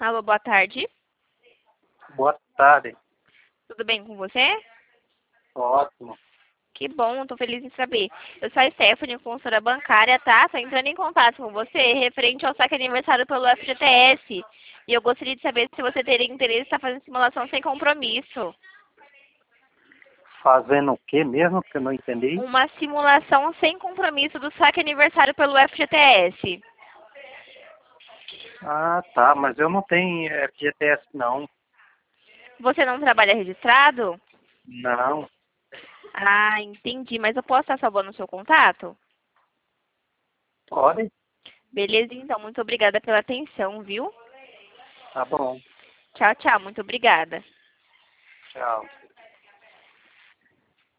Alô, boa tarde. Boa tarde. Tudo bem com você? Ótimo. Que bom, tô feliz em saber. Eu sou a Stephanie, consultora bancária, tá? Tô entrando em contato com você referente ao saque aniversário pelo FGTS. E eu gostaria de saber se você teria interesse em estar fazendo simulação sem compromisso. Fazendo o que mesmo? Que eu não entendi. Uma simulação sem compromisso do saque aniversário pelo FGTS. Ah, tá. Mas eu não tenho FGTS, não. Você não trabalha registrado? Não. Ah, entendi. Mas eu posso estar salvando o seu contato? Pode? Beleza, então. Muito obrigada pela atenção, viu? Tá bom. Tchau, tchau. Muito obrigada. Tchau.